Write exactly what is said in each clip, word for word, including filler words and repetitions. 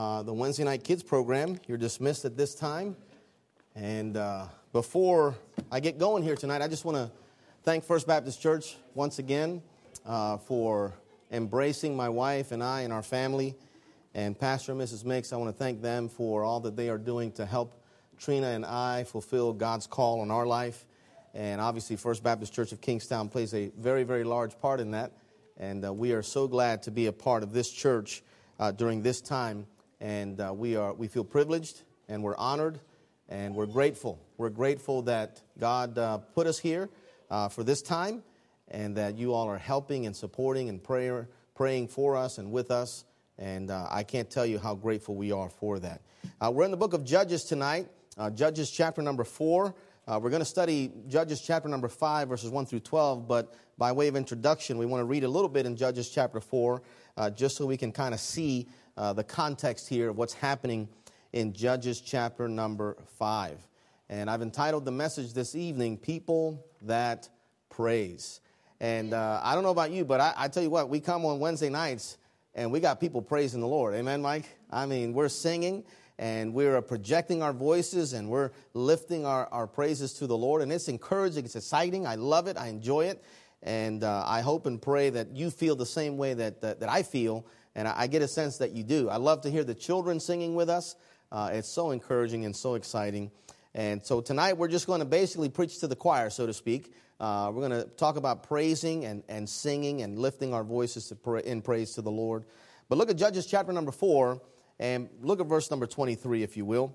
Uh, the Wednesday night kids program. You're dismissed at this time. And uh, before I get going here tonight, I just want to thank First Baptist Church once again uh, for embracing my wife and I and our family. And Pastor and Missus Mix, I want to thank them for all that they are doing to help Trina and I fulfill God's call on our life. And obviously, First Baptist Church of Kingstown plays a very, very large part in that. And uh, we are so glad to be a part of this church uh, during this time. And uh, we are we feel privileged, and we're honored, and we're grateful. We're grateful that God uh, put us here uh, for this time, and that you all are helping and supporting and prayer, praying for us and with us. And uh, I can't tell you how grateful we are for that. Uh, we're in the book of Judges tonight, uh, Judges chapter number four. Uh, we're going to study Judges chapter number five, verses one through twelve. But by way of introduction, we want to read a little bit in Judges chapter four, uh, just so we can kind of see Uh, the context here of what's happening in Judges chapter number five. And I've entitled the message this evening, People That Praise. And uh, I don't know about you, but I, I tell you what, we come on Wednesday nights and we got people praising the Lord. Amen, Mike? I mean, we're singing and we're projecting our voices and we're lifting our, our praises to the Lord. And it's encouraging, it's exciting. I love it, I enjoy it. And uh, I hope and pray that you feel the same way that, that, that I feel. And I get a sense that you do. I love to hear the children singing with us. Uh, it's so encouraging and so exciting. And so tonight we're just going to basically preach to the choir, so to speak. Uh, we're going to talk about praising and, and singing and lifting our voices to pray, in praise to the Lord. But look at Judges chapter number four and look at verse number twenty-three, if you will.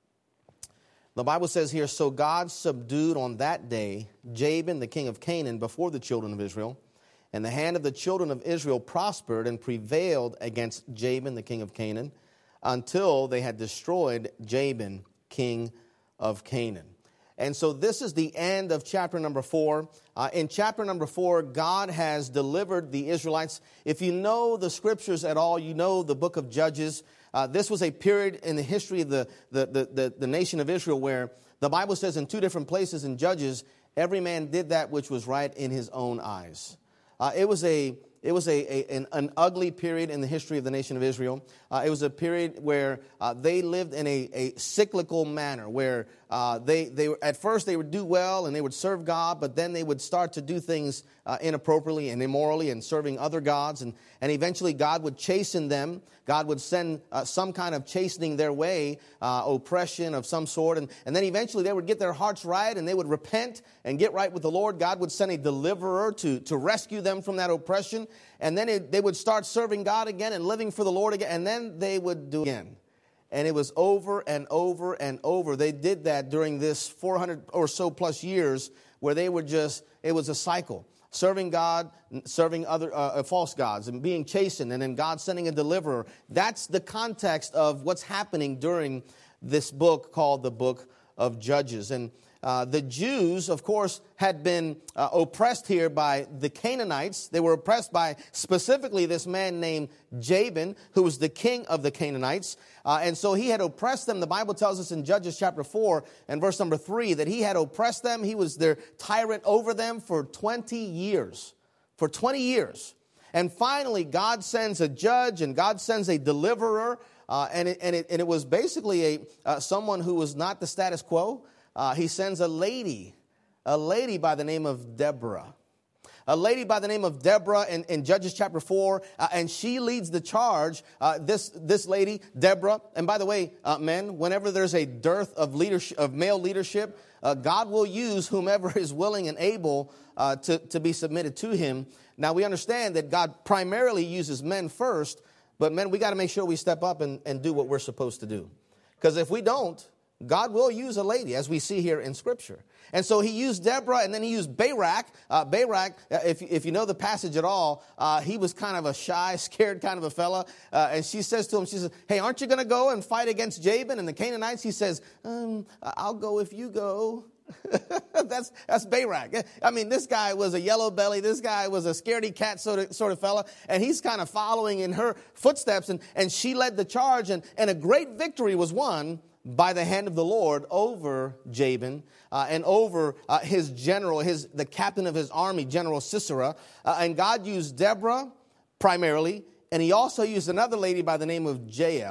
The Bible says here, "So God subdued on that day Jabin, the king of Canaan, before the children of Israel. And the hand of the children of Israel prospered and prevailed against Jabin, the king of Canaan, until they had destroyed Jabin, king of Canaan." And so this is the end of chapter number four. Uh, in chapter number four, God has delivered the Israelites. If you know the scriptures at all, you know the book of Judges. Uh, this was a period in the history of the, the, the, the, the nation of Israel where the Bible says in two different places in Judges, every man did that which was right in his own eyes. Uh, it was a it was a, a an, an ugly period in the history of the nation of Israel. Uh, it was a period where uh, they lived in a, a cyclical manner, where uh, they they were, at first they would do well and they would serve God, but then they would start to do things uh, inappropriately and immorally and serving other gods, and and eventually God would chasten them. God would send uh, some kind of chastening their way, uh, oppression of some sort. And, and then eventually they would get their hearts right and they would repent and get right with the Lord. God would send a deliverer to, to rescue them from that oppression. And then it, they would start serving God again and living for the Lord again. And then they would do it again. And it was over and over and over. They did that during this four hundred or so plus years where they were just, it was a cycle. Serving God, serving other uh, false gods, and being chastened, and then God sending a deliverer. That's the context of what's happening during this book called the Book of Judges. And uh, the Jews, of course, had been uh, oppressed here by the Canaanites. They were oppressed by specifically this man named Jabin, who was the king of the Canaanites. Uh, and so he had oppressed them. The Bible tells us in Judges chapter four and verse number three that he had oppressed them. He was their tyrant over them for twenty years. For twenty years. And finally, God sends a judge and God sends a deliverer. Uh, and, it, and, it, and it was basically a uh, someone who was not the status quo. Uh, he sends a lady, a lady by the name of Deborah. A lady by the name of Deborah in, in Judges chapter four, uh, and she leads the charge, uh, this this lady, Deborah. And by the way, uh, men, whenever there's a dearth of leadership, of male leadership, uh, God will use whomever is willing and able uh, to, to be submitted to him. Now, we understand that God primarily uses men first, but men, we got to make sure we step up and, and do what we're supposed to do. Because if we don't, God will use a lady, as we see here in Scripture. And so he used Deborah, and then he used Barak. Uh, Barak, uh, if, if you know the passage at all, uh, he was kind of a shy, scared kind of a fella. Uh, and she says to him, she says, "Hey, aren't you going to go and fight against Jabin and the Canaanites?" He says, um, "I'll go if you go." that's that's Barak. I mean, this guy was a yellow belly. This guy was a scaredy cat sort of, sort of fella. And he's kind of following in her footsteps. And, and she led the charge. And, and a great victory was won by the hand of the Lord over Jabin uh, and over uh, his general, his the captain of his army, General Sisera. Uh, and God used Deborah primarily, and he also used another lady by the name of Jael.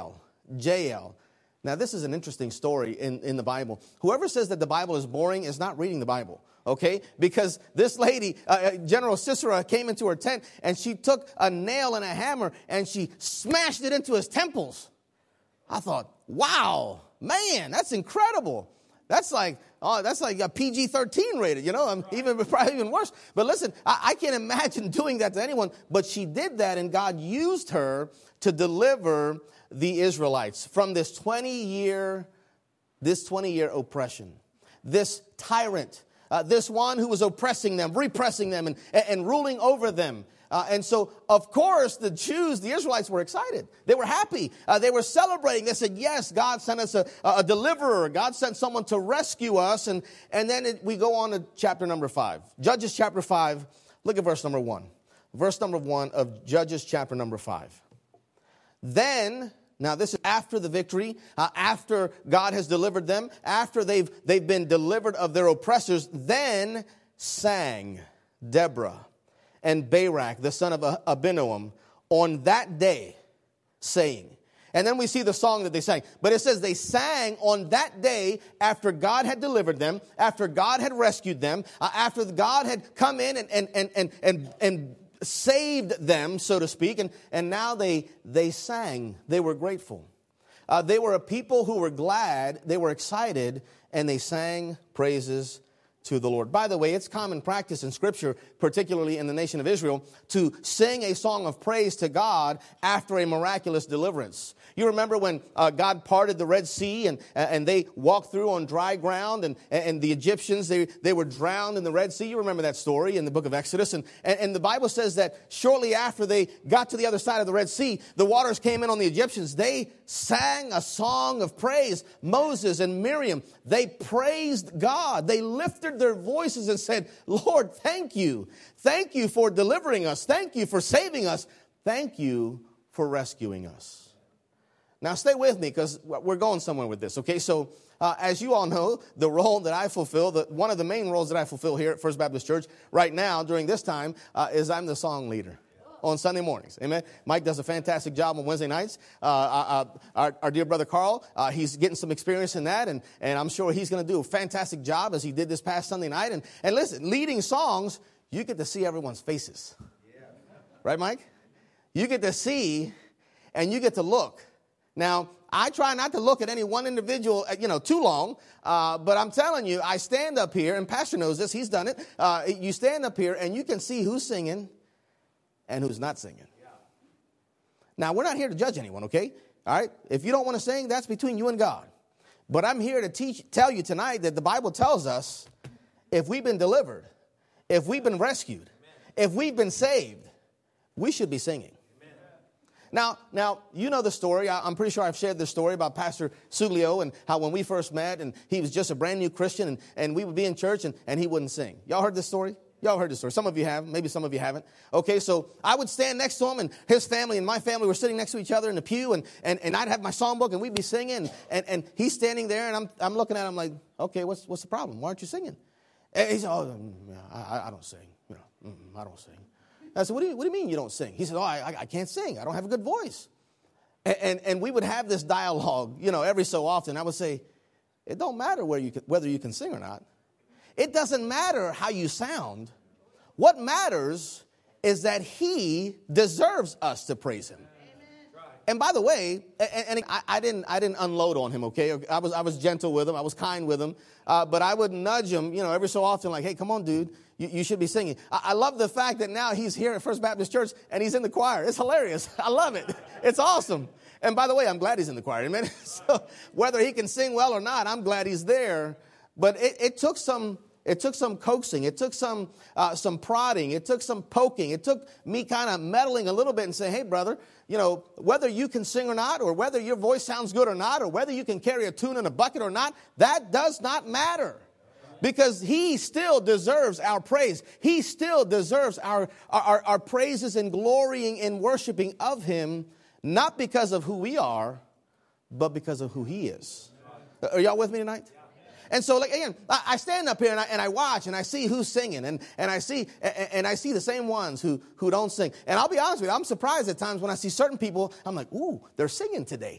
Jael. Now, this is an interesting story in, in the Bible. Whoever says that the Bible is boring is not reading the Bible, okay? Because this lady, uh, General Sisera, came into her tent, and she took a nail and a hammer, and she smashed it into his temples. I thought, wow, man, that's incredible. That's like, oh, that's like a P G thirteen rated, you know, I'm even probably even worse. But listen, I, I can't imagine doing that to anyone. But she did that, and God used her to deliver the Israelites from this twenty-year, this twenty-year oppression, this tyrant, uh, this one who was oppressing them, repressing them, and, and ruling over them. Uh, and so, of course, the Jews, the Israelites were excited. They were happy. Uh, they were celebrating. They said, yes, God sent us a, a deliverer. God sent someone to rescue us. And, and then it, we go on to chapter number five. Judges chapter five. Look at verse number one. Verse number one of Judges chapter number five. Then, now this is after the victory, uh, after God has delivered them, after they've, they've been delivered of their oppressors, then sang Deborah and Barak, the son of Abinoam, on that day, saying. And then we see the song that they sang. But it says they sang on that day after God had delivered them, after God had rescued them, uh, after God had come in and and and and and, and saved them, so to speak. And, and now they they sang. They were grateful. Uh, they were a people who were glad, they were excited, and they sang praises to the Lord. By the way, it's common practice in Scripture, particularly in the nation of Israel, to sing a song of praise to God after a miraculous deliverance. You remember when uh, God parted the Red Sea and and they walked through on dry ground, and, and the Egyptians, they, they were drowned in the Red Sea. You remember that story in the book of Exodus. And, and, and the Bible says that shortly after they got to the other side of the Red Sea, the waters came in on the Egyptians. They sang a song of praise. Moses and Miriam, they praised God. They lifted their voices and said, Lord, thank you. Thank you for delivering us. Thank you for saving us. Thank you for rescuing us. Now, stay with me because we're going somewhere with this, okay? So, uh, as you all know, the role that I fulfill, the, one of the main roles that I fulfill here at First Baptist Church right now during this time uh, is I'm the song leader on Sunday mornings. Amen. Mike does a fantastic job on Wednesday nights. Uh, uh, our, our dear brother Carl, uh, he's getting some experience in that, and, and I'm sure he's going to do a fantastic job as he did this past Sunday night. And, and listen, leading songs, you get to see everyone's faces. Yeah. Right, Mike? You get to see and you get to look. Now, I try not to look at any one individual, you know, too long, uh, but I'm telling you, I stand up here, and Pastor knows this, he's done it. Uh, you stand up here, and you can see who's singing and who's not singing. Yeah. Now, we're not here to judge anyone, okay? All right? If you don't want to sing, that's between you and God. But I'm here to teach, tell you tonight that the Bible tells us if we've been delivered, if we've been rescued, if we've been saved, we should be singing. Now, now you know the story. I, I'm pretty sure I've shared this story about Pastor Suglio and how when we first met and he was just a brand new Christian and, and we would be in church and, and he wouldn't sing. Y'all heard this story? Y'all heard this story. Some of you have. Maybe some of you haven't. Okay, so I would stand next to him and his family and my family were sitting next to each other in the pew and, and, and I'd have my songbook and we'd be singing and, and he's standing there and I'm I'm looking at him like, okay, what's what's the problem? Why aren't you singing? And he said, oh, I, I don't sing. You know, I don't sing. I said, what do you, what do you mean you don't sing? He said, oh, I, I can't sing. I don't have a good voice. And, and, and we would have this dialogue, you know, every so often. I would say, it don't matter where you can, whether you can sing or not. It doesn't matter how you sound. What matters is that he deserves us to praise him. And by the way, and, and I, I didn't I didn't unload on him, okay? I was I was gentle with him. I was kind with him. Uh, but I would nudge him, you know, every so often like, hey, come on, dude. You, you should be singing. I, I love the fact that now he's here at First Baptist Church and he's in the choir. It's hilarious. I love it. It's awesome. And by the way, I'm glad he's in the choir. Amen. So whether he can sing well or not, I'm glad he's there. But it, it took some... It took some coaxing. It took some uh, some prodding. It took some poking. It took me kind of meddling a little bit and saying, hey, brother, you know, whether you can sing or not, or whether your voice sounds good or not, or whether you can carry a tune in a bucket or not, that does not matter. Because he still deserves our praise. He still deserves our, our, our praises and glorying and worshiping of him, not because of who we are, but because of who he is. Are y'all with me tonight? And so, like, again, I stand up here and I, and I watch and I see who's singing and, and I see and, and I see the same ones who, who don't sing. And I'll be honest with you, I'm surprised at times when I see certain people, I'm like, ooh, they're singing today.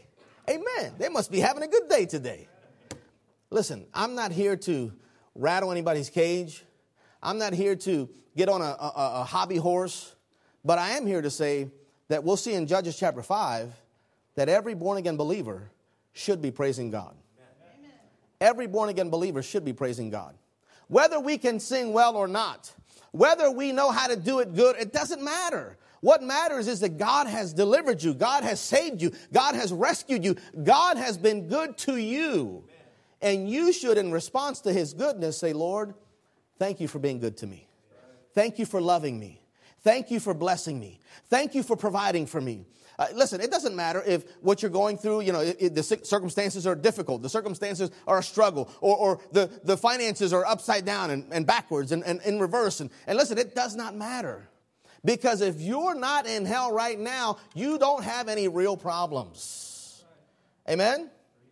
Amen. They must be having a good day today. Listen, I'm not here to rattle anybody's cage. I'm not here to get on a, a, a hobby horse. But I am here to say that we'll see in Judges chapter five that every born-again believer should be praising God. Amen. Every born-again believer should be praising God. Whether we can sing well or not, whether we know how to do it good, it doesn't matter. What matters is that God has delivered you. God has saved you. God has rescued you. God has been good to you. And you should, in response to his goodness, say, Lord, thank you for being good to me. Thank you for loving me. Thank you for blessing me. Thank you for providing for me. Uh, listen, it doesn't matter if what you're going through, you know, it, it, the circumstances are difficult. The circumstances are a struggle. Or, or the, the finances are upside down and, and backwards and, and in reverse. And, and listen, it does not matter. Because if you're not in hell right now, you don't have any real problems. Amen?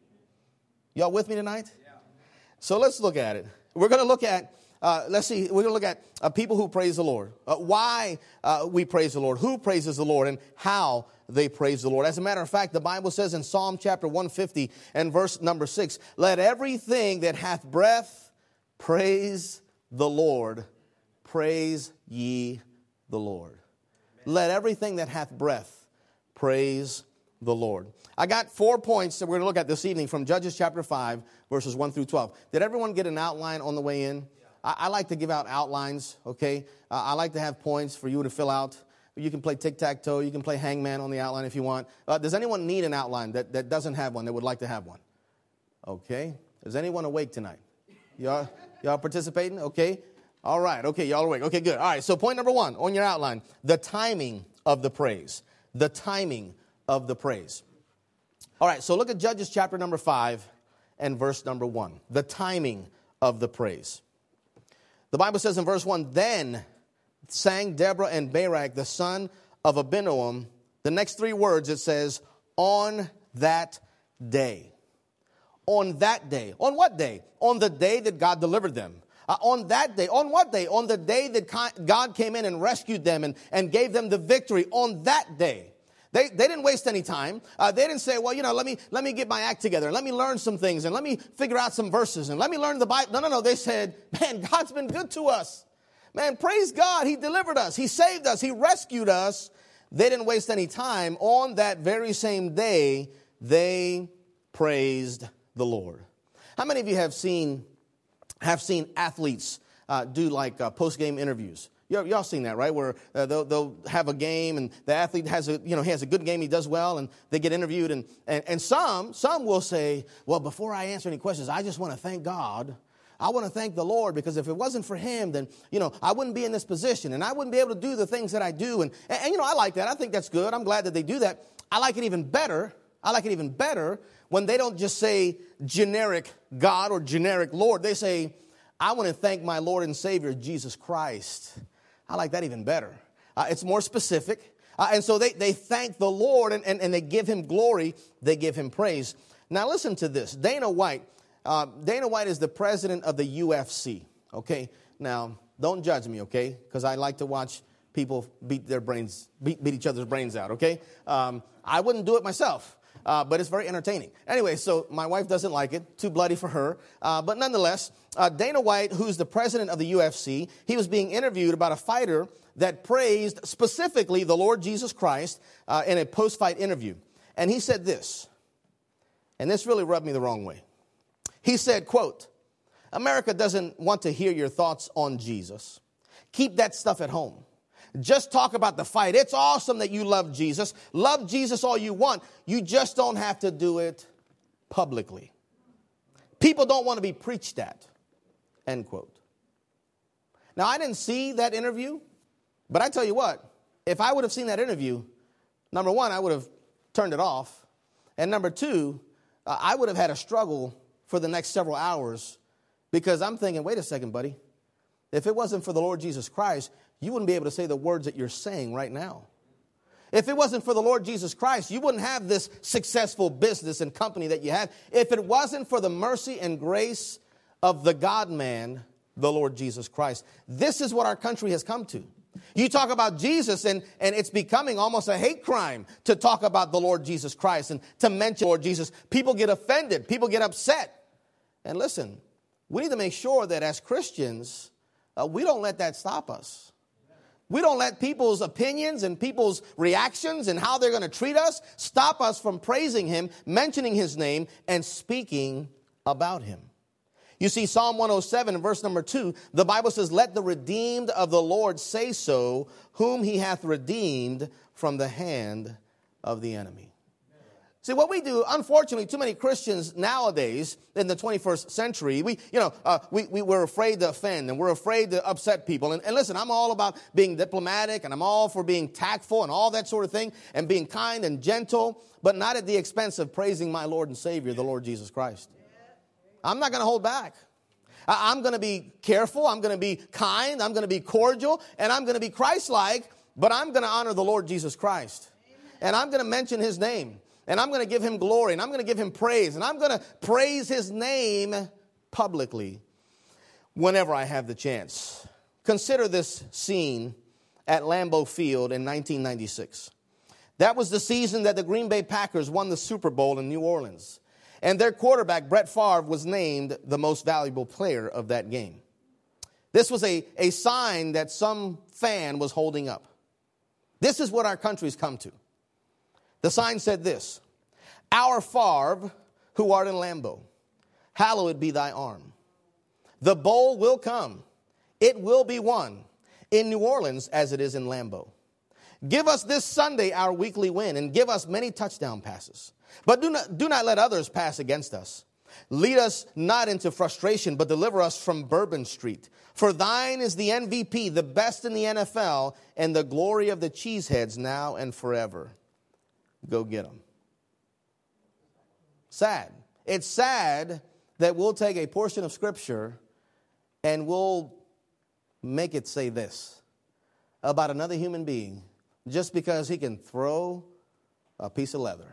Y'all with me tonight? Yeah. So let's look at it. We're going to look at, uh, let's see, we're going to look at uh, people who praise the Lord. Uh, why uh, we praise the Lord. Who praises the Lord and how they praise the Lord. As a matter of fact, the Bible says in Psalm chapter one fifty and verse number six, let everything that hath breath praise the Lord. Praise ye the Lord. Amen. Let everything that hath breath praise the Lord. I got four points that we're going to look at this evening from Judges chapter five, verses one through twelve. Did everyone get an outline on the way in? Yeah. I, I like to give out outlines, okay? Uh, I like to have points for you to fill out. You can play tic-tac-toe. You can play hangman on the outline if you want. Uh, does anyone need an outline that, that doesn't have one, that would like to have one? Okay. Is anyone awake tonight? Y'all, y'all participating? Okay. All right. Okay, y'all are awake. Okay, good. All right, so point number one on your outline, the timing of the praise. The timing of the praise. All right, so look at Judges chapter number five and verse number one. The timing of the praise. The Bible says in verse one, then sang Deborah and Barak, the son of Abinoam. The next three words, it says, on that day. On that day. On what day? On the day that God delivered them. Uh, on that day. On what day? On the day that God came in and rescued them and, and gave them the victory. On that day. They, they didn't waste any time. Uh, they didn't say, well, you know, let me let me get my act together. And let me learn some things. And let me figure out some verses. And let me learn the Bible. No, no, no. They said, man, God's been good to us. Man, praise God. He delivered us. He saved us. He rescued us. They didn't waste any time. On that very same day, they praised the Lord. How many of you have seen have seen athletes uh, do like uh, post-game interviews? Y'all, y'all seen that, right? Where uh, they'll, they'll have a game and the athlete has a, you know, he has a good game, he does well, and they get interviewed. And, and, and some, some will say, well, before I answer any questions, I just want to thank God. I want to thank the Lord, because if it wasn't for him, then, you know, I wouldn't be in this position and I wouldn't be able to do the things that I do. And, and, and you know, I like that. I think that's good. I'm glad that they do that. I like it even better. I like it even better when they don't just say generic God or generic Lord. They say, I want to thank my Lord and Savior, Jesus Christ. I like that even better. Uh, it's more specific. Uh, and so they, they thank the Lord and, and, and they give him glory. They give him praise. Now listen to this. Dana White. Uh, Dana White is the president of the U F C. Okay. Now, don't judge me, okay? Because I like to watch people beat their brains, beat, beat each other's brains out, okay? Um, I wouldn't do it myself. Uh, but it's very entertaining. Anyway, so my wife doesn't like it. Too bloody for her. Uh, but nonetheless, uh, Dana White, who's the president of the U F C, he was being interviewed about a fighter that praised specifically the Lord Jesus Christ uh, in a post-fight interview. And he said this, and this really rubbed me the wrong way. He said, quote, America doesn't want to hear your thoughts on Jesus. Keep that stuff at home. Just talk about the fight. It's awesome that you love Jesus. Love Jesus all you want. You just don't have to do it publicly. People don't want to be preached at. End quote. Now, I didn't see that interview, but I tell you what, if I would have seen that interview, number one, I would have turned it off. And number two, uh, I would have had a struggle for the next several hours, because I'm thinking, wait a second, buddy. If it wasn't for the Lord Jesus Christ, you wouldn't be able to say the words that you're saying right now. If it wasn't for the Lord Jesus Christ, you wouldn't have this successful business and company that you have. If it wasn't for the mercy and grace of the God-man, the Lord Jesus Christ. This is what our country has come to. You talk about Jesus, and, and it's becoming almost a hate crime to talk about the Lord Jesus Christ and to mention Lord Jesus. People get offended. People get upset. And listen, we need to make sure that as Christians, uh, we don't let that stop us. We don't let people's opinions and people's reactions and how they're going to treat us stop us from praising him, mentioning his name, and speaking about him. You see, Psalm one oh seven, verse number two, the Bible says, let the redeemed of the Lord say so, whom he hath redeemed from the hand of the enemy. See, what we do, unfortunately, too many Christians nowadays in the twenty-first century, we, you know, uh, we, we, we're afraid to offend and we're afraid to upset people. And, and listen, I'm all about being diplomatic and I'm all for being tactful and all that sort of thing and being kind and gentle, but not at the expense of praising my Lord and Savior, the Lord Jesus Christ. I'm not going to hold back. I, I'm going to be careful. I'm going to be kind. I'm going to be cordial. And I'm going to be Christ-like, but I'm going to honor the Lord Jesus Christ. And I'm going to mention his name. And I'm going to give him glory, and I'm going to give him praise, and I'm going to praise his name publicly whenever I have the chance. Consider this scene at Lambeau Field in nineteen ninety-six. That was the season that the Green Bay Packers won the Super Bowl in New Orleans. And their quarterback, Brett Favre, was named the most valuable player of that game. This was a, a sign that some fan was holding up. This is what our country's come to. The sign said this, our Favre, who art in Lambeau, hallowed be thy arm. The bowl will come. It will be won in New Orleans as it is in Lambeau. Give us this Sunday our weekly win and give us many touchdown passes. But do not, do not let others pass against us. Lead us not into frustration, but deliver us from Bourbon Street. For thine is the M V P, the best in the N F L, and the glory of the cheeseheads now and forever. Go get them. Sad. It's sad that we'll take a portion of Scripture and we'll make it say this about another human being just because he can throw a piece of leather.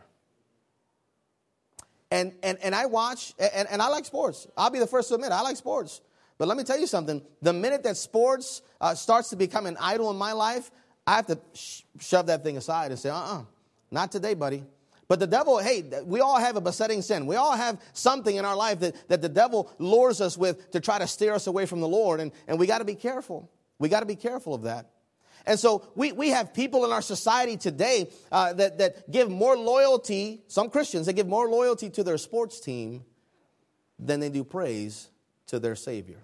And and, and I watch, and, and I like sports. I'll be the first to admit, I like sports. But let me tell you something. The minute that sports uh, starts to become an idol in my life, I have to sh- shove that thing aside and say, uh-uh. Not today, buddy. But the devil, hey, we all have a besetting sin. We all have something in our life that, that the devil lures us with to try to steer us away from the Lord. And, and we got to be careful. We got to be careful of that. And so we, we have people in our society today uh, that, that give more loyalty, some Christians, they give more loyalty to their sports team than they do praise to their Savior.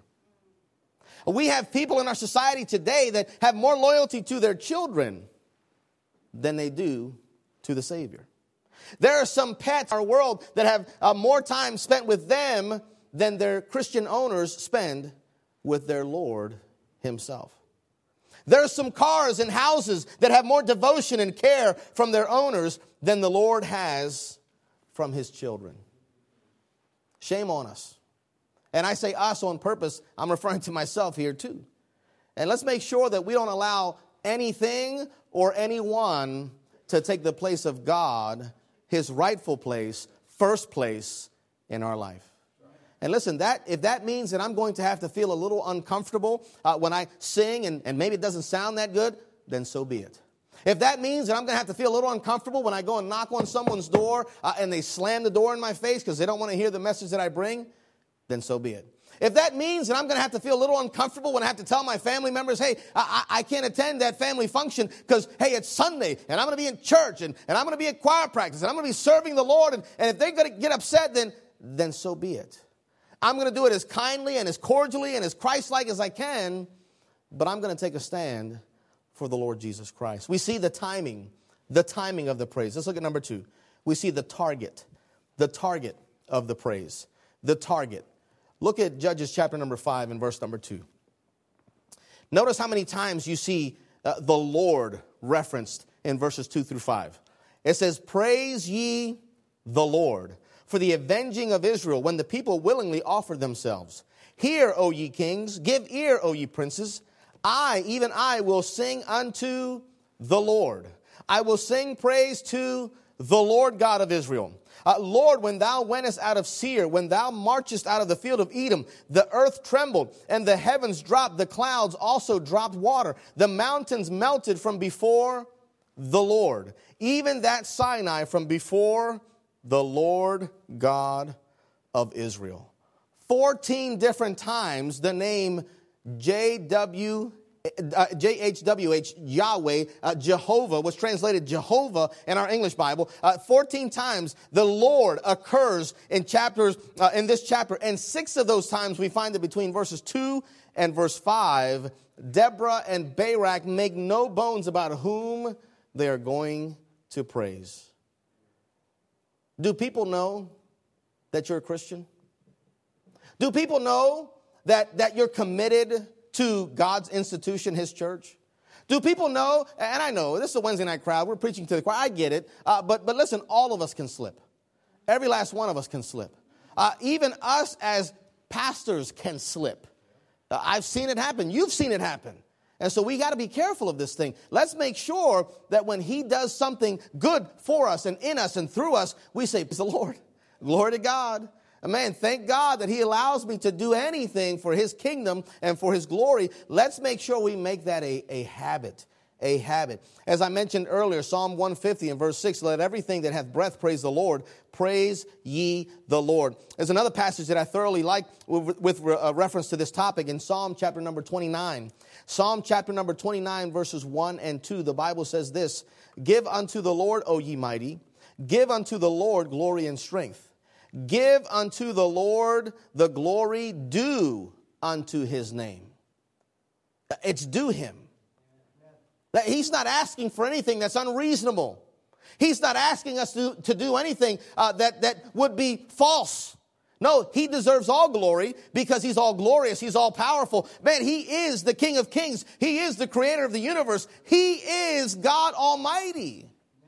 We have people in our society today that have more loyalty to their children than they do to the Savior. There are some pets in our world that have uh, more time spent with them than their Christian owners spend with their Lord himself. There are some cars and houses that have more devotion and care from their owners than the Lord has from his children. Shame on us. And I say us on purpose. I'm referring to myself here too. And let's make sure that we don't allow anything or anyone to take the place of God, his rightful place, first place in our life. And listen, that if that means that I'm going to have to feel a little uncomfortable uh, when I sing and, and maybe it doesn't sound that good, then so be it. If that means that I'm going to have to feel a little uncomfortable when I go and knock on someone's door uh, and they slam the door in my face because they don't want to hear the message that I bring, then so be it. If that means that I'm going to have to feel a little uncomfortable when I have to tell my family members, hey, I, I can't attend that family function because, hey, it's Sunday and I'm going to be in church and, and I'm going to be at choir practice and I'm going to be serving the Lord. And, and if they're going to get upset, then, then so be it. I'm going to do it as kindly and as cordially and as Christ-like as I can, but I'm going to take a stand for the Lord Jesus Christ. We see the timing, the timing of the praise. Let's look at number two. We see the target, the target of the praise, the target. Look at Judges chapter number five and verse number two. Notice how many times you see uh, the Lord referenced in verses two through five. It says, praise ye the Lord for the avenging of Israel when the people willingly offered themselves. Hear, O ye kings, give ear, O ye princes. I, even I, will sing unto the Lord. I will sing praise to the Lord God of Israel. Uh, Lord, when thou wentest out of Seir, when thou marchest out of the field of Edom, the earth trembled, and the heavens dropped, the clouds also dropped water. The mountains melted from before the Lord, even that Sinai from before the Lord God of Israel. Fourteen different times the name J W Uh, J H W H, Yahweh, uh, Jehovah, was translated Jehovah in our English Bible. Uh, fourteen times the Lord occurs in chapters, uh, in this chapter. And six of those times we find that between verses two and verse five, Deborah and Barak make no bones about whom they are going to praise. Do people know that you're a Christian? Do people know that, that you're committed to God's institution, his church? Do people know, and I know, this is a Wednesday night crowd, we're preaching to the crowd, I get it, uh, but, but listen, all of us can slip. Every last one of us can slip. Uh, even us as pastors can slip. Uh, I've seen it happen. You've seen it happen. And so we got to be careful of this thing. Let's make sure that when he does something good for us and in us and through us, we say, praise the Lord, glory to God. Man, thank God that he allows me to do anything for his kingdom and for his glory. Let's make sure we make that a, a habit, a habit. As I mentioned earlier, Psalm one fifty and verse six, let everything that hath breath praise the Lord. Praise ye the Lord. There's another passage that I thoroughly like with, with uh, reference to this topic in Psalm chapter number twenty-nine. Psalm chapter number twenty-nine, verses one and two. The Bible says this, give unto the Lord, O ye mighty, give unto the Lord glory and strength. Give unto the Lord the glory due unto his name. It's due him. He's not asking for anything that's unreasonable. He's not asking us to, to do anything uh, that, that would be false. No, he deserves all glory because he's all glorious. He's all powerful. Man, he is the King of Kings. He is the creator of the universe. He is God Almighty.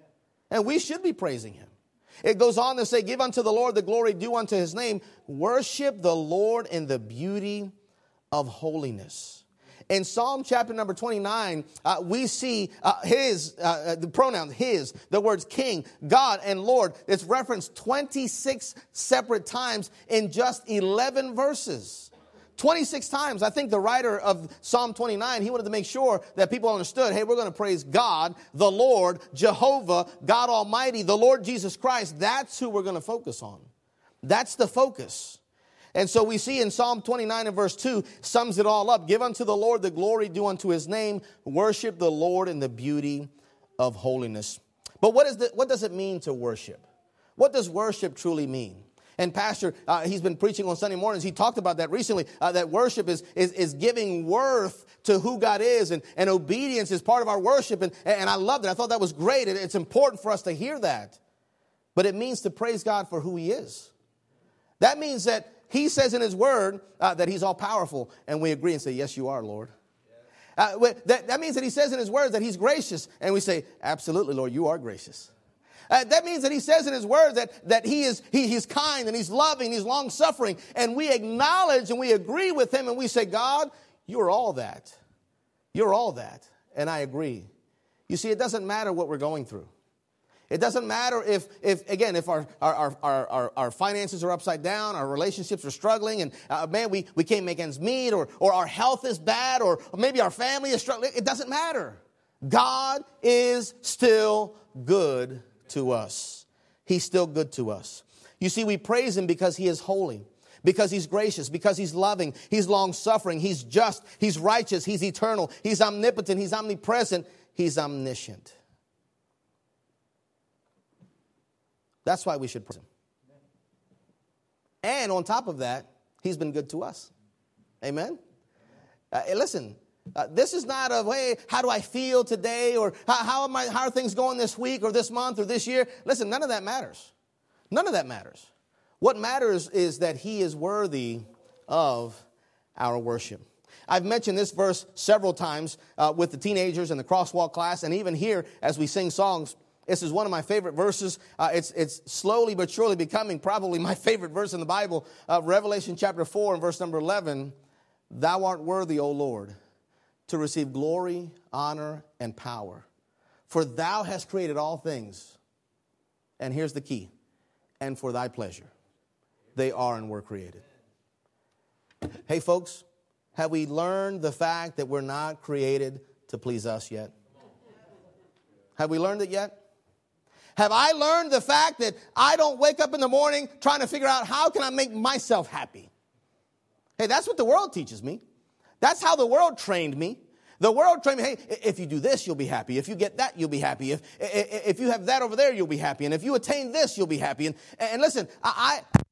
And we should be praising him. It goes on to say, give unto the Lord the glory due unto his name. Worship the Lord in the beauty of holiness. In Psalm chapter number twenty-nine, uh, we see uh, his, uh, the pronouns his, the words king, God, and Lord. It's referenced twenty-six separate times in just eleven verses. twenty-six times. I think the writer of Psalm twenty-nine, he wanted to make sure that people understood, hey, we're going to praise God, the Lord, Jehovah, God Almighty, the Lord Jesus Christ. That's who we're going to focus on. That's the focus. And so we see in Psalm twenty-nine and verse two, sums it all up. Give unto the Lord the glory due unto his name. Worship the Lord in the beauty of holiness. But what is the, what does it mean to worship? What does worship truly mean? And Pastor, uh, he's been preaching on Sunday mornings. He talked about that recently, uh, that worship is, is, is giving worth to who God is, and, and obedience is part of our worship. And, and I loved it. I thought that was great. It, it's important for us to hear that. But it means to praise God for who he is. That means that he says in his word uh, that he's all powerful. And we agree and say, yes, you are, Lord. Uh, that, that means that he says in his words that he's gracious. And we say, absolutely, Lord, you are gracious. Uh, that means that he says in his word that, that he is he, he's kind and he's loving, he's long-suffering. And we acknowledge and we agree with him and we say, God, you're all that. You're all that. And I agree. You see, it doesn't matter what we're going through. It doesn't matter if, if again, if our, our, our, our, our finances are upside down, our relationships are struggling, and uh, man, we, we can't make ends meet, or, or our health is bad, or, or maybe our family is struggling. It doesn't matter. God is still good to us. He's still good to us. You see, we praise him because he is holy, because he's gracious, because he's loving, he's long-suffering, he's just, he's righteous, he's eternal, he's omnipotent, he's omnipresent, he's omniscient. That's why we should praise him. And on top of that, he's been good to us. Amen? Uh, listen, uh, this is not a, hey, how do I feel today? Or how, how, am I, how are things going this week or this month or this year? Listen, none of that matters. None of that matters. What matters is that he is worthy of our worship. I've mentioned this verse several times uh, with the teenagers in the crosswalk class, and even here as we sing songs. This is one of my favorite verses. Uh, it's, it's slowly but surely becoming probably my favorite verse in the Bible. Uh, Revelation chapter four and verse number eleven. Thou art worthy, O Lord, to receive glory, honor, and power. For thou hast created all things, And here's the key. And for thy pleasure. They are and were created. Hey, folks, have we learned the fact that we're not created to please us yet? Have we learned it yet? Have I learned the fact that I don't wake up in the morning trying to figure out how can I make myself happy? Hey, that's what the world teaches me. That's how the world trained me. The world trained me, hey, if you do this, you'll be happy. If you get that, you'll be happy. If, if you have that over there, you'll be happy. And if you attain this, you'll be happy. And, and listen, I... I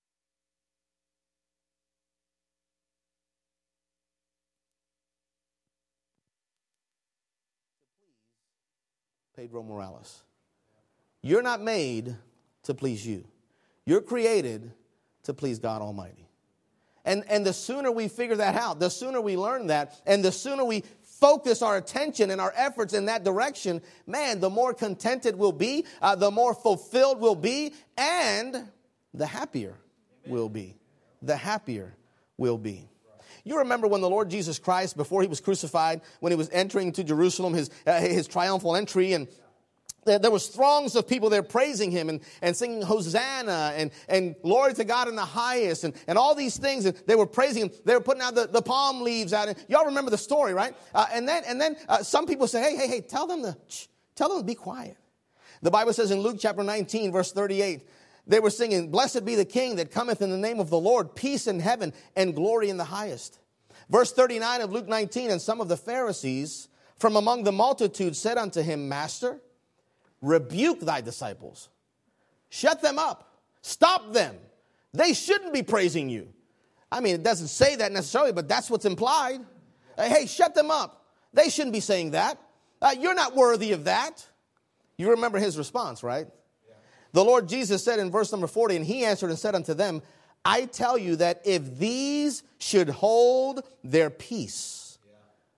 Pedro Morales. You're not made to please you. You're created to please God Almighty. And, and the sooner we figure that out, the sooner we learn that, and the sooner we focus our attention and our efforts in that direction, man, the more contented we'll be, uh, the more fulfilled we'll be, and the happier we'll be. The happier we'll be. You remember when the Lord Jesus Christ, before he was crucified, when he was entering to Jerusalem, his, uh, his triumphal entry, and there was throngs of people there praising him and, and singing Hosanna and, and glory to God in the highest and, and all these things. And they were praising him. They were putting out the, the palm leaves out. And y'all remember the story, right? Uh, and then and then uh, some people say, hey, hey, hey, tell them to shh, tell them to be quiet. The Bible says in Luke chapter nineteen, verse thirty-eight, they were singing, blessed be the King that cometh in the name of the Lord, peace in heaven and glory in the highest. Verse thirty-nine of Luke nineteen, and some of the Pharisees from among the multitude said unto him, Master, rebuke thy disciples. Shut them up. Stop them. They shouldn't be praising you. I mean, it doesn't say that necessarily, but that's what's implied. Hey, shut them up. They shouldn't be saying that. Uh, you're not worthy of that. You remember his response, right? Yeah. The Lord Jesus said in verse number forty, and he answered and said unto them, I tell you that if these should hold their peace, yeah,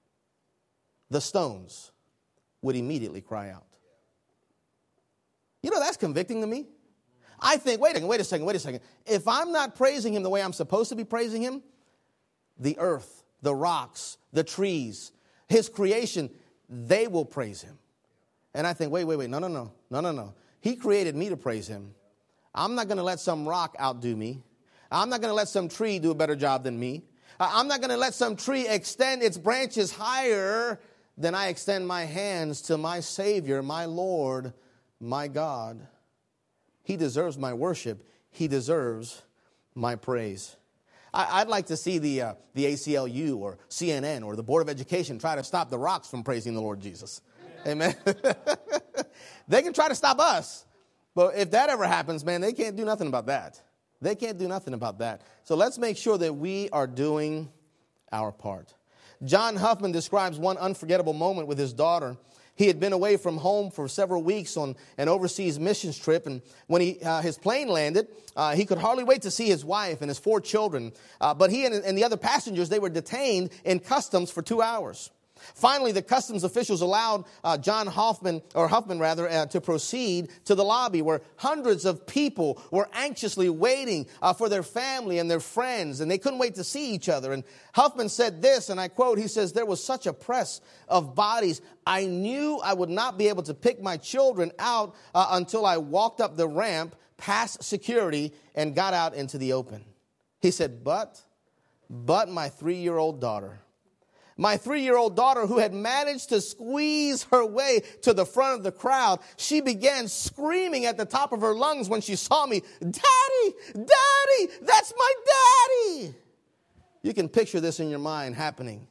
the stones would immediately cry out. You know, that's convicting to me. I think, wait a second, wait a second, wait a second. If I'm not praising him the way I'm supposed to be praising him, the earth, the rocks, the trees, his creation, they will praise him. And I think, wait, wait, wait, no, no, no, no, no, no. He created me to praise him. I'm not going to let some rock outdo me. I'm not going to let some tree do a better job than me. I'm not going to let some tree extend its branches higher than I extend my hands to my Savior, my Lord, my God. He deserves my worship. He deserves my praise. I, I'd like to see the uh, the A C L U or C N N or the Board of Education try to stop the rocks from praising the Lord Jesus. Amen. They can try to stop us. But if that ever happens, man, they can't do nothing about that. They can't do nothing about that. So let's make sure that we are doing our part. John Huffman describes one unforgettable moment with his daughter. He had been away from home for several weeks on an overseas missions trip, and when he, uh, his plane landed, uh, he could hardly wait to see his wife and his four children. Uh, but he and, and the other passengers, they were detained in customs for two hours. Finally, the customs officials allowed uh, John Hoffman, or Huffman rather, uh, to proceed to the lobby where hundreds of people were anxiously waiting uh, for their family and their friends, and they couldn't wait to see each other. And Huffman said this, and I quote, he says, there was such a press of bodies, I knew I would not be able to pick my children out uh, until I walked up the ramp, past security, and got out into the open. He said, but, but my three-year-old daughter, My three-year-old daughter, who had managed to squeeze her way to the front of the crowd, she began screaming at the top of her lungs when she saw me, Daddy, Daddy, that's my daddy. You can picture this in your mind happening.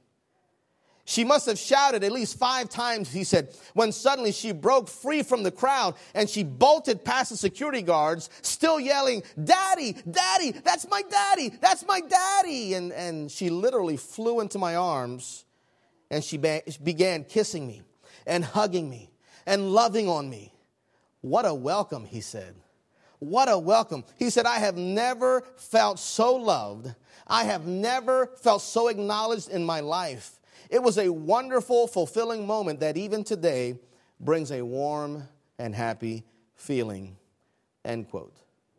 She must have shouted at least five times, he said, when suddenly she broke free from the crowd and she bolted past the security guards, still yelling, Daddy, Daddy, that's my daddy, that's my daddy. And, and she literally flew into my arms and she be- began kissing me and hugging me and loving on me. What a welcome, he said. What a welcome. He said, I have never felt so loved. I have never felt so acknowledged in my life. It was a wonderful, fulfilling moment that even today brings a warm and happy feeling, end quote.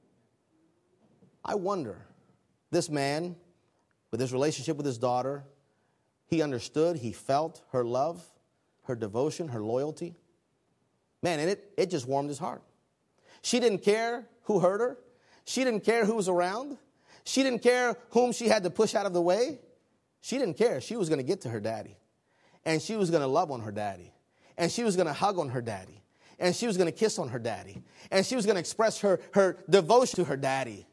I wonder, this man, with his relationship with his daughter, he understood, he felt her love, her devotion, her loyalty. Man, and it, it just warmed his heart. She didn't care who hurt her. She didn't care who was around. She didn't care whom she had to push out of the way. She didn't care. She was going to get to her daddy. And she was going to love on her daddy. And she was going to hug on her daddy. And she was going to kiss on her daddy. And she was going to express her, her devotion to her daddy.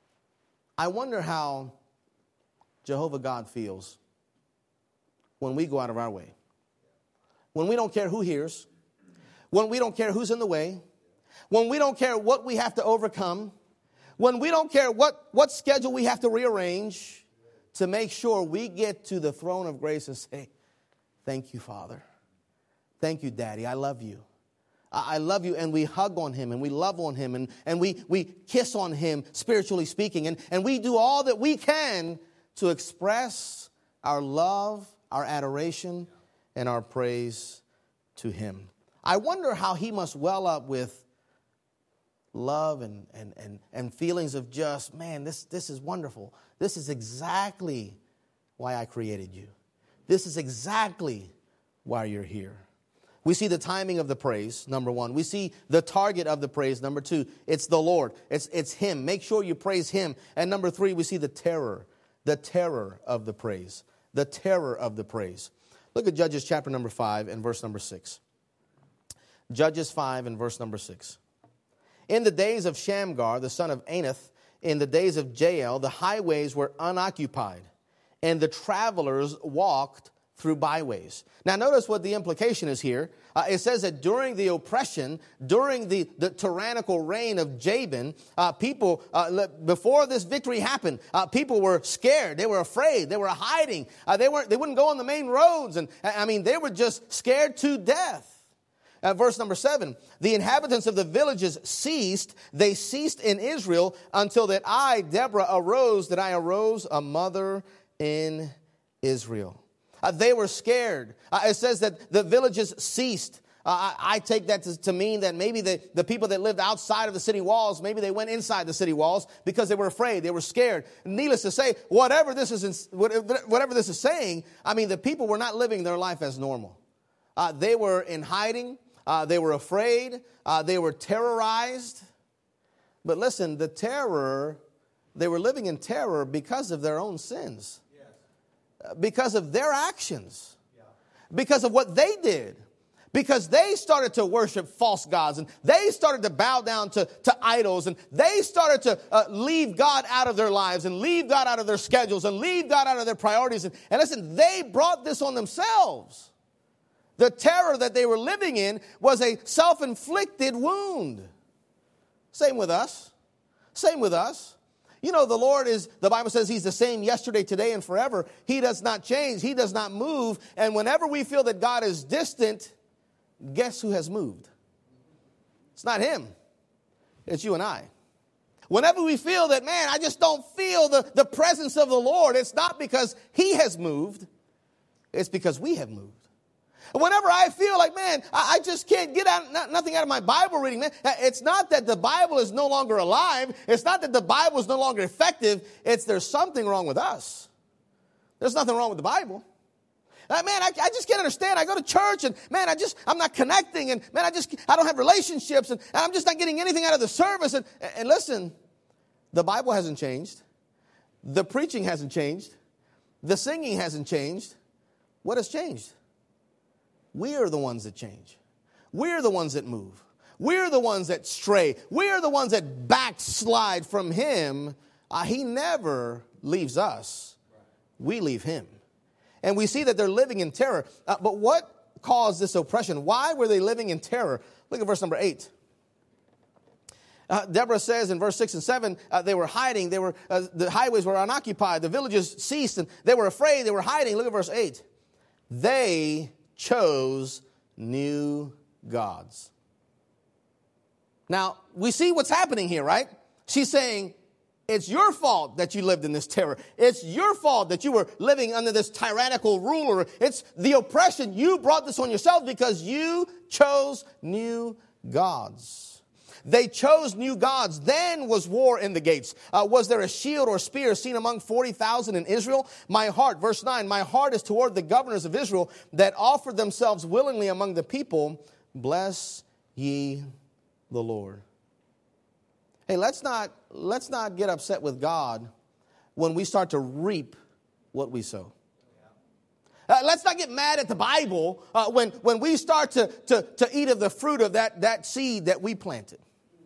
I wonder how Jehovah God feels when we go out of our way. When we don't care who hears. When we don't care who's in the way. When we don't care what we have to overcome. When we don't care what, what schedule we have to rearrange to make sure we get to the throne of grace and say, thank you, Father. Thank you, Daddy. I love you. I love you. And we hug on him and we love on him and, and we, we kiss on him, spiritually speaking. And, and we do all that we can to express our love, our adoration, and our praise to him. I wonder how he must well up with love and, and, and, and feelings of just, man, this, this is wonderful. This is exactly why I created you. This is exactly why you're here. We see the timing of the praise, number one. We see the target of the praise, number two. It's the Lord. It's, it's him. Make sure you praise him. And number three, we see the terror, the terror of the praise, the terror of the praise. Look at Judges chapter number five and verse number six. Judges five and verse number six. In the days of Shamgar, the son of Anath, in the days of Jael, the highways were unoccupied, and the travelers walked through byways. Now notice what the implication is here. Uh, it says that during the oppression, during the, the tyrannical reign of Jabin, uh, people, uh, before this victory happened, uh, people were scared. They were afraid. They were hiding. Uh, they weren't. They wouldn't go on the main roads. And I mean, they were just scared to death. Uh, verse number seven, the inhabitants of the villages ceased. They ceased in Israel until that I, Deborah, arose, that I arose a mother in Israel. Uh, they were scared. Uh, it says that the villages ceased. Uh, I, I take that to, to mean that maybe the, the people that lived outside of the city walls, maybe they went inside the city walls because they were afraid. They were scared. Needless to say, whatever this is, in, whatever this is saying, I mean, the people were not living their life as normal. Uh, they were in hiding. Uh, they were afraid. Uh, they were terrorized. But listen, the terror, they were living in terror because of their own sins. Yes. Because of their actions. Yeah. Because of what they did. Because they started to worship false gods. And they started to bow down to, to idols. And they started to uh, leave God out of their lives. And leave God out of their schedules. And leave God out of their priorities. And, and listen, they brought this on themselves. The terror that they were living in was a self-inflicted wound. Same with us. Same with us. You know, the Lord is, the Bible says he's the same yesterday, today, and forever. He does not change. He does not move. And whenever we feel that God is distant, guess who has moved? It's not him. It's you and I. Whenever we feel that, man, I just don't feel the, the presence of the Lord, it's not because he has moved. It's because we have moved. Whenever I feel like, man, I just can't get out, not, nothing out of my Bible reading, man, it's not that the Bible is no longer alive. It's not that the Bible is no longer effective. It's there's something wrong with us. There's nothing wrong with the Bible. Uh, man, I, I just can't understand. I go to church and, man, I just, I'm not connecting. And, man, I just, I don't have relationships. And, and I'm just not getting anything out of the service. And, and listen, the Bible hasn't changed. The preaching hasn't changed. The singing hasn't changed. What has changed? We are the ones that change. We're the ones that move. We're the ones that stray. We're the ones that backslide from him. Uh, he never leaves us. We leave him. And we see that they're living in terror. Uh, but what caused this oppression? Why were they living in terror? Look at verse number eight. Uh, Deborah says in verse six and seven, uh, they were hiding. They were uh, the highways were unoccupied. The villages ceased, and they were afraid. They were hiding. Look at verse eight. They chose new gods. Now, we see what's happening here, right? She's saying, it's your fault that you lived in this terror. It's your fault that you were living under this tyrannical ruler. It's the oppression. You brought this on yourself because you chose new gods. They chose new gods. Then was war in the gates. Uh, was there a shield or spear seen among forty thousand in Israel? My heart, verse nine, my heart is toward the governors of Israel that offered themselves willingly among the people. Bless ye the Lord. Hey, let's not, let's not get upset with God when we start to reap what we sow. Uh, let's not get mad at the Bible uh, when, when we start to, to, to eat of the fruit of that, that seed that we planted.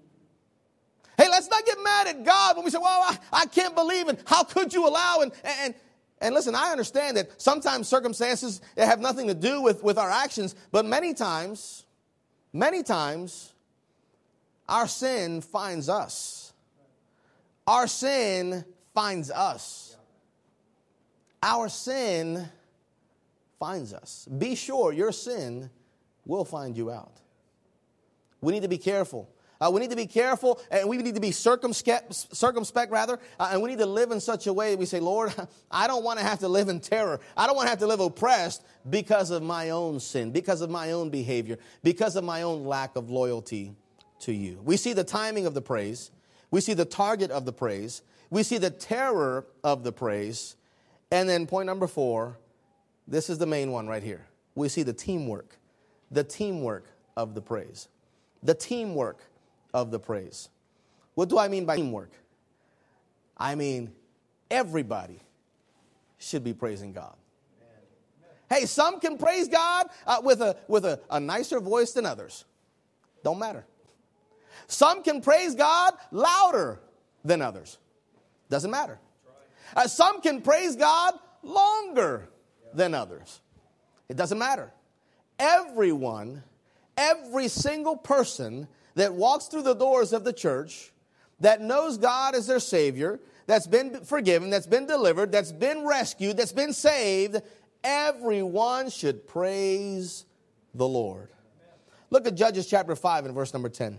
Hey, let's not get mad at God when we say, well, I, I can't believe it. How could you allow? And, and, and listen, I understand that sometimes circumstances have nothing to do with, with our actions, but many times, many times, our sin finds us. Our sin finds us. Our sin finds us. Be sure your sin will find you out. We need to be careful. Uh, we need to be careful, and we need to be circumspect, circumspect rather, uh, and we need to live in such a way that we say, Lord, I don't want to have to live in terror. I don't want to have to live oppressed because of my own sin, because of my own behavior, because of my own lack of loyalty to you. We see the timing of the praise. We see the target of the praise. We see the terror of the praise. And then point number four, this is the main one right here. We see the teamwork, the teamwork of the praise, the teamwork of the praise. What do I mean by teamwork? I mean, everybody should be praising God. Hey, some can praise God uh, with a with a, a nicer voice than others. Don't matter. Some can praise God louder than others. Doesn't matter. Uh, some can praise God longer than others. It doesn't matter. Everyone, every single person that walks through the doors of the church, that knows God as their Savior, that's been forgiven, that's been delivered, that's been rescued, that's been saved, everyone should praise the Lord. Look at Judges chapter five and verse number ten.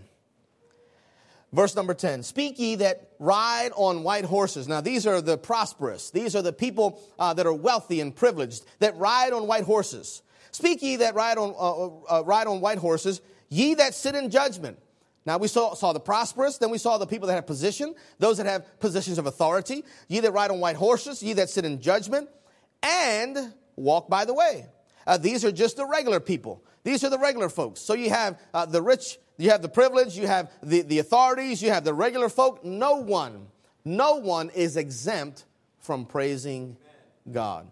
Verse number ten, speak ye that ride on white horses. Now, these are the prosperous. These are the people uh, that are wealthy and privileged, that ride on white horses. Speak ye that ride on uh, uh, ride on white horses, ye that sit in judgment. Now, we saw, saw the prosperous, then we saw the people that have position, those that have positions of authority. Ye that ride on white horses, ye that sit in judgment, and walk by the way. Uh, these are just the regular people. These are the regular folks. So you have uh, the rich, you have the privileged, you have the, the authorities, you have the regular folk. No one, no one is exempt from praising God.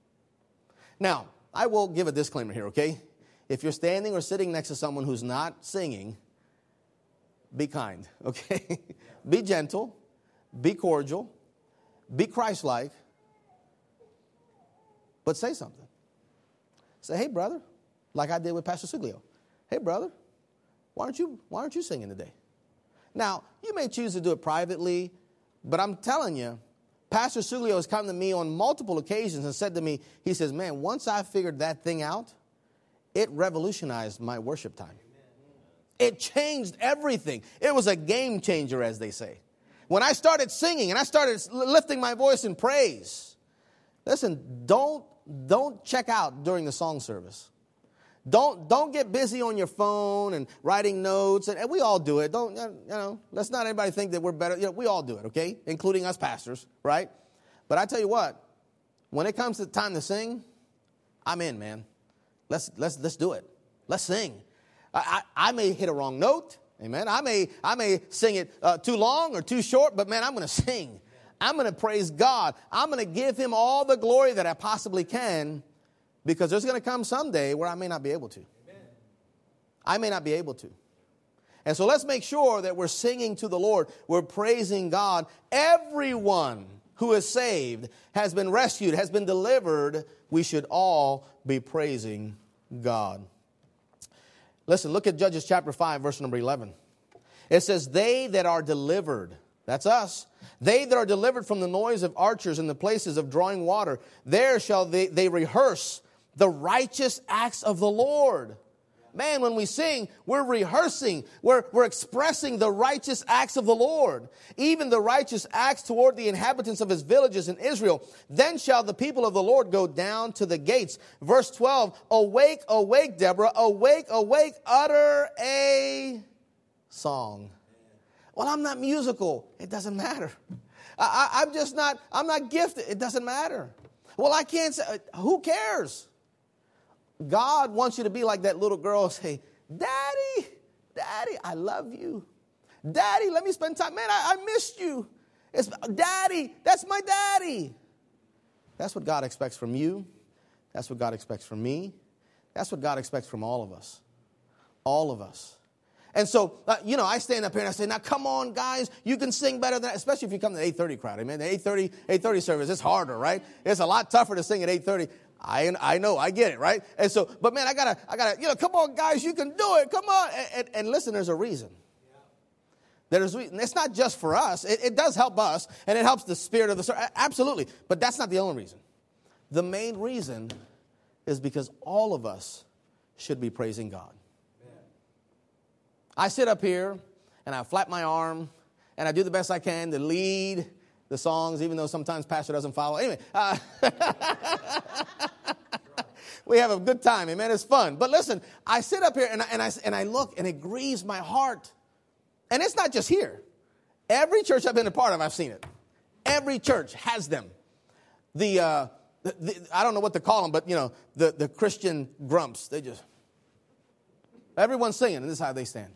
Now, I will give a disclaimer here, okay? If you're standing or sitting next to someone who's not singing, be kind, okay? Be gentle, be cordial, be Christ-like, but say something. Say, hey, brother, like I did with Pastor Suglio. Hey, brother, why aren't you, why aren't you singing today? Now, you may choose to do it privately, but I'm telling you, Pastor Suglio has come to me on multiple occasions and said to me, he says, man, once I figured that thing out, it revolutionized my worship time. It changed everything. It was a game changer, as they say. When I started singing and I started lifting my voice in praise, listen, don't, don't check out during the song service. Don't, don't get busy on your phone and writing notes. And, and we all do it. Don't, you know, let's not anybody think that we're better. You know, we all do it, okay? Including us pastors, right? But I tell you what, when it comes to time to sing, I'm in, man. Let's, let's, let's do it. Let's sing. I, I, I may hit a wrong note. Amen. I may, I may sing it uh, too long or too short, but man, I'm going to sing. I'm going to praise God. I'm going to give him all the glory that I possibly can, because there's going to come someday where I may not be able to. Amen. I may not be able to. And so let's make sure that we're singing to the Lord. We're praising God. Everyone who is saved, has been rescued, has been delivered. We should all be praising God. Listen, look at Judges chapter five, verse number eleven. It says, they that are delivered, that's us, they that are delivered from the noise of archers in the places of drawing water, there shall they, they rehearse the righteous acts of the Lord. Man, when we sing, we're rehearsing, we're, we're expressing the righteous acts of the Lord, even the righteous acts toward the inhabitants of his villages in Israel. Then shall the people of the Lord go down to the gates. Verse twelve, awake, awake, Deborah, awake, awake, utter a song. Well, I'm not musical. It doesn't matter. I, I, I'm just not, I'm not gifted. It doesn't matter. Well, I can't say, who cares? God wants you to be like that little girl, say, Daddy, Daddy, I love you. Daddy, let me spend time. Man, I, I missed you. It's Daddy, that's my daddy. That's what God expects from you. That's what God expects from me. That's what God expects from all of us. All of us. And so, uh, you know, I stand up here and I say, now come on, guys, you can sing better than that, especially if you come to the eight thirty crowd. I mean, the eight thirty, eight thirty service, it's harder, right? It's a lot tougher to sing at eight thirty. I I know, I get it, right? And so, but man, I gotta, I gotta, you know, come on, guys, you can do it, come on. And, and, and listen, there's a reason. There's, it's not just for us. It, it does help us, and it helps the spirit of the service. Absolutely. But that's not the only reason. The main reason is because all of us should be praising God. I sit up here, and I flap my arm, and I do the best I can to lead the songs, even though sometimes pastor doesn't follow. Anyway, uh, we have a good time, amen. It's fun. But listen, I sit up here, and I, and I, and I look, and it grieves my heart. And it's not just here. Every church I've been a part of, I've seen it. Every church has them. The, uh, the, the I don't know what to call them, but, you know, the, the Christian grumps. They just, everyone's singing, and this is how they stand.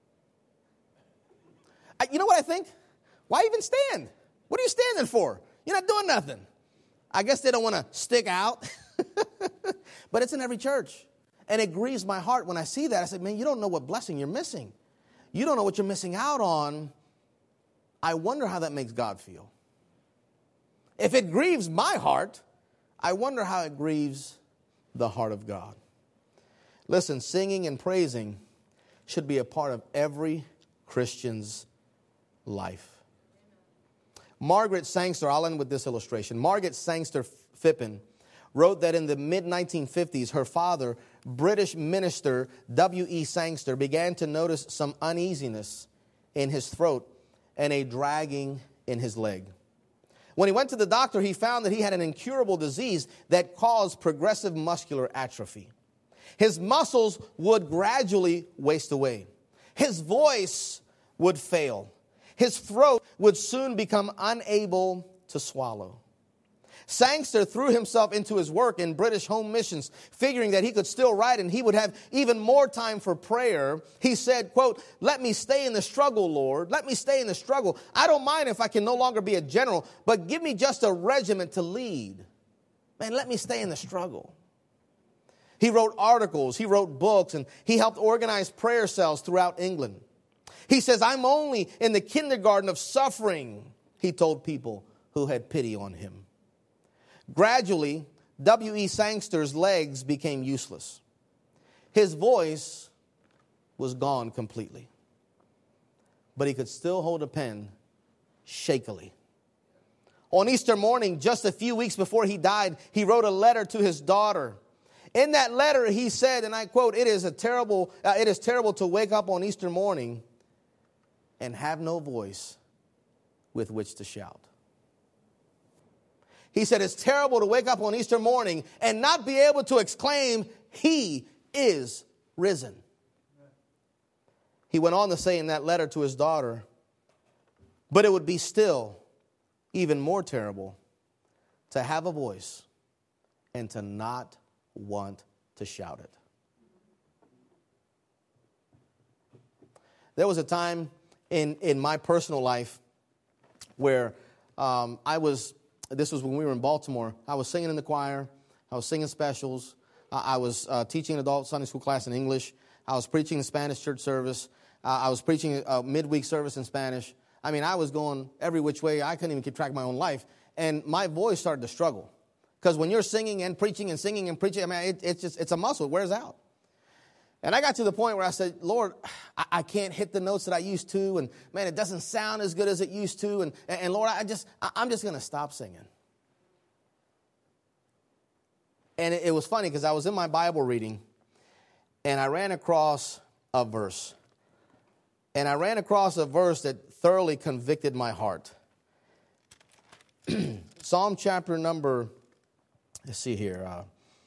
I, you know what I think? Why even stand? What are you standing for? You're not doing nothing. I guess they don't want to stick out. But it's in every church. And it grieves my heart when I see that. I say, man, you don't know what blessing you're missing. You don't know what you're missing out on. I wonder how that makes God feel. If it grieves my heart, I wonder how it grieves the heart of God. Listen, singing and praising should be a part of every Christian's life. Margaret Sangster, I'll end with this illustration. Margaret Sangster Phippen wrote that in the mid nineteen fifties, her father, British minister W E Sangster, began to notice some uneasiness in his throat and a dragging in his leg. When he went to the doctor, he found that he had an incurable disease that caused progressive muscular atrophy. His muscles would gradually waste away. His voice would fail. His throat would soon become unable to swallow. Sangster threw himself into his work in British home missions, figuring that he could still write and he would have even more time for prayer. He said, quote, "Let me stay in the struggle, Lord. Let me stay in the struggle. I don't mind if I can no longer be a general, but give me just a regiment to lead. Man, let me stay in the struggle." He wrote articles, he wrote books, and he helped organize prayer cells throughout England. He says, "I'm only in the kindergarten of suffering," he told people who had pity on him. Gradually, W E Sangster's legs became useless. His voice was gone completely. But he could still hold a pen shakily. On Easter morning, just a few weeks before he died, he wrote a letter to his daughter. In that letter, he said, and I quote, "It is a terrible, uh, it is terrible to wake up on Easter morning and have no voice with which to shout." He said, it's terrible to wake up on Easter morning and not be able to exclaim, "He is risen." He went on to say in that letter to his daughter, "But it would be still even more terrible to have a voice and to not want to shout it." There was a time in, in my personal life where um, I was, this was when we were in Baltimore, I was singing in the choir, I was singing specials, uh, I was uh, teaching an adult Sunday school class in English, I was preaching the Spanish church service, uh, I was preaching a midweek service in Spanish. I mean, I was going every which way. I couldn't even keep track of my own life. And my voice started to struggle. Because when you're singing and preaching and singing and preaching, I mean, it, it's just, it's a muscle. It wears out. And I got to the point where I said, "Lord, I, I can't hit the notes that I used to. And, man, it doesn't sound as good as it used to. And, and, and Lord, I just, I, I'm just going to stop singing." And it, it was funny because I was in my Bible reading, and I ran across a verse. And I ran across a verse that thoroughly convicted my heart. Psalm chapter number... Let's see here. Uh,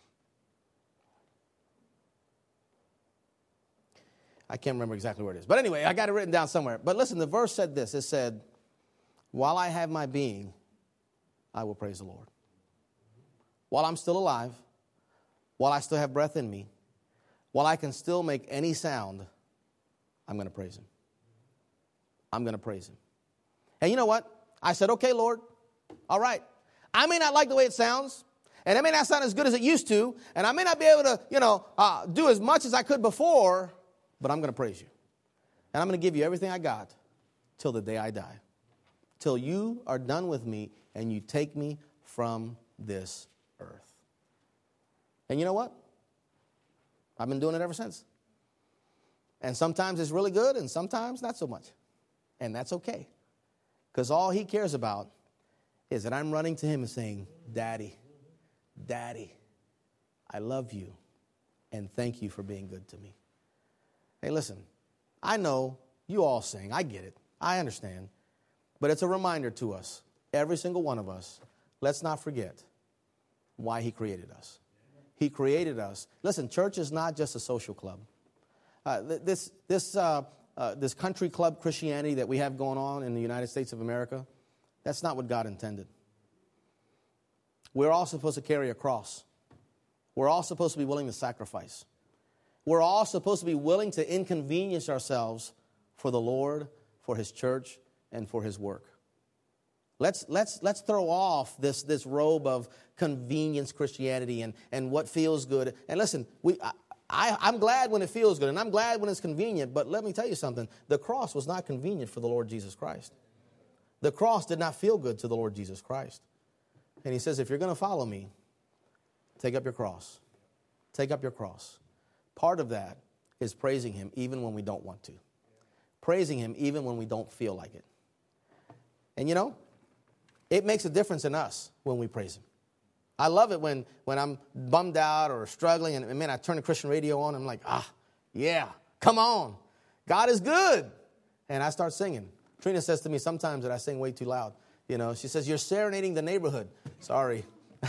I can't remember exactly where it is. But anyway, I got it written down somewhere. But listen, the verse said this. It said, "While I have my being, I will praise the Lord." While I'm still alive, while I still have breath in me, while I can still make any sound, I'm going to praise Him. I'm going to praise him. And you know what? I said, okay, Lord, all right. I may not like the way it sounds, and it may not sound as good as it used to, and I may not be able to, you know, uh, do as much as I could before, but I'm going to praise you. And I'm going to give you everything I got till the day I die, till you are done with me and you take me from this earth. And you know what? I've been doing it ever since. And sometimes it's really good and sometimes not so much. And that's okay. Because all he cares about is that I'm running to him and saying, Daddy, Daddy, I love you and thank you for being good to me. Hey, listen, I know you all sing. I get it. I understand. But it's a reminder to us, every single one of us, let's not forget why he created us. He created us. Listen, church is not just a social club. Uh, this this uh, uh, this country club Christianity that we have going on in the United States of America, that's not what God intended. We're all supposed to carry a cross. We're all supposed to be willing to sacrifice. We're all supposed to be willing to inconvenience ourselves for the Lord, for his church, and for his work. Let's let's let's throw off this, this robe of convenience Christianity and, and what feels good. And listen, we I, I, I'm glad when it feels good, and I'm glad when it's convenient, but let me tell you something. The cross was not convenient for the Lord Jesus Christ. The cross did not feel good to the Lord Jesus Christ. And he says, if you're going to follow me, take up your cross. Take up your cross. Part of that is praising him even when we don't want to. Praising him even when we don't feel like it. And you know, it makes a difference in us when we praise him. I love it when, when I'm bummed out or struggling and, man, I turn the Christian radio on and I'm like, ah, yeah, come on. God is good. And I start singing. Trina says to me sometimes that I sing way too loud. You know, she says, you're serenading the neighborhood. Sorry.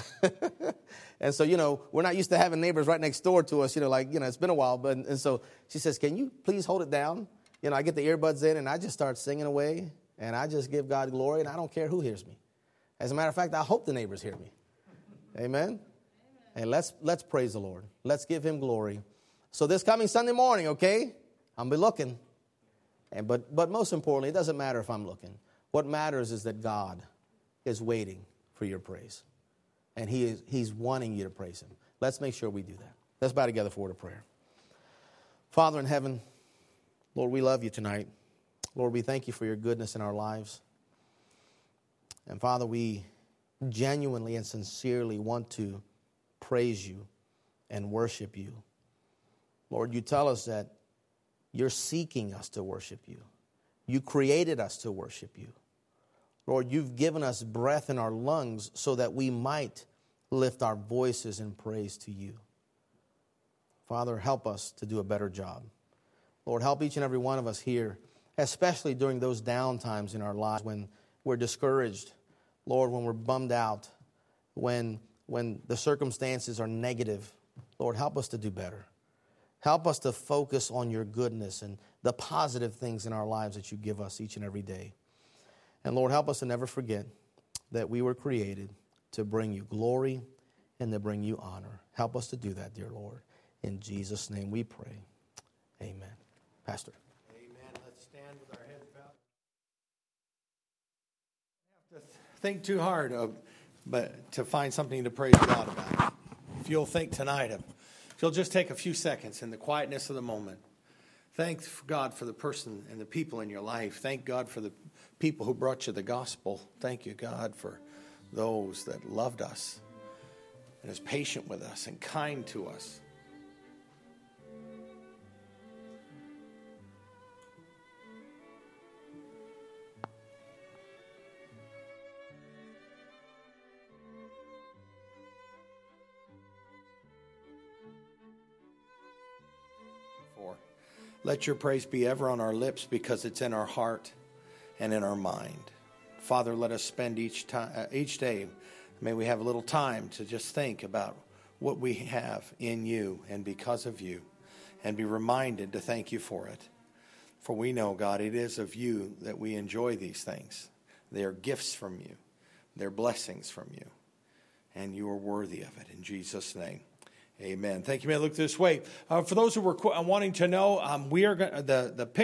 And so, you know, we're not used to having neighbors right next door to us, you know, like, you know, it's been a while. But and so she says, can you please hold it down? You know, I get the earbuds in and I just start singing away and I just give God glory and I don't care who hears me. As a matter of fact, I hope the neighbors hear me. Amen? Amen. And let's let's praise the Lord. Let's give him glory. So this coming Sunday morning, okay, I'll be looking. And but but most importantly, it doesn't matter if I'm looking. What matters is that God is waiting for your praise. And he is he's wanting you to praise him. Let's make sure we do that. Let's bow together for a word of prayer. Father in heaven, Lord, we love you tonight. Lord, we thank you for your goodness in our lives. And Father, we genuinely and sincerely want to praise you and worship you. Lord, you tell us that you're seeking us to worship you. You created us to worship you. Lord, you've given us breath in our lungs so that we might lift our voices in praise to you. Father, help us to do a better job. Lord, help each and every one of us here, especially during those down times in our lives when we're discouraged, Lord, when we're bummed out, when, when the circumstances are negative. Lord, help us to do better. Help us to focus on your goodness and the positive things in our lives that you give us each and every day. And Lord, help us to never forget that we were created to bring you glory and to bring you honor. Help us to do that, dear Lord. In Jesus' name we pray. Amen. Pastor. Amen. Let's stand with our heads bowed. Don't have to think too hard of, but to find something to praise God about. If you'll think tonight of, if you'll just take a few seconds in the quietness of the moment. Thank God for the person and the people in your life. Thank God for the people who brought you the gospel. Thank you, God, for those that loved us and is patient with us and kind to us. Let your praise be ever on our lips because it's in our heart and in our mind. Father, let us spend each time, uh, each day, may we have a little time to just think about what we have in you and because of you, and be reminded to thank you for it. For we know, God, it is of you that we enjoy these things. They are gifts from you. They're blessings from you. And you are worthy of it. In Jesus' name. Amen. Thank you. May I look this way. Uh, for those who were qu- wanting to know, um, we are going the the picture.